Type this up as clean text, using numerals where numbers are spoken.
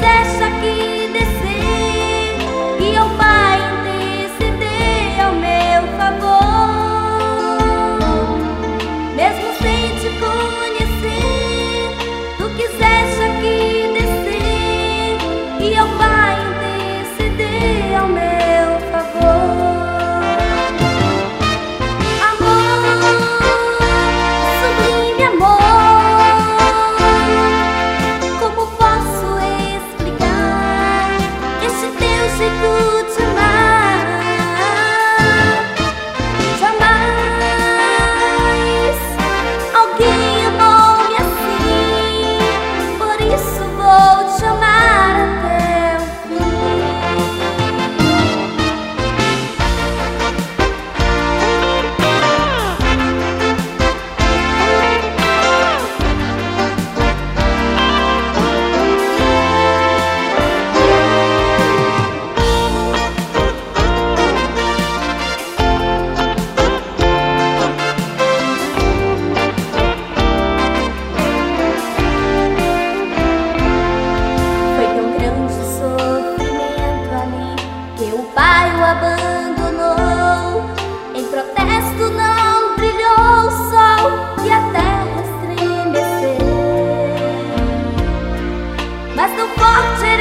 quiseste aqui descer e ao Pai interceder ao meu favor, mesmo sem te conhecer, tu quiseste aqui descer e ao Pai interceder ao meu favor. O Pai o abandonou, em protesto não brilhou o sol e a terra estremeceu, mas tão forte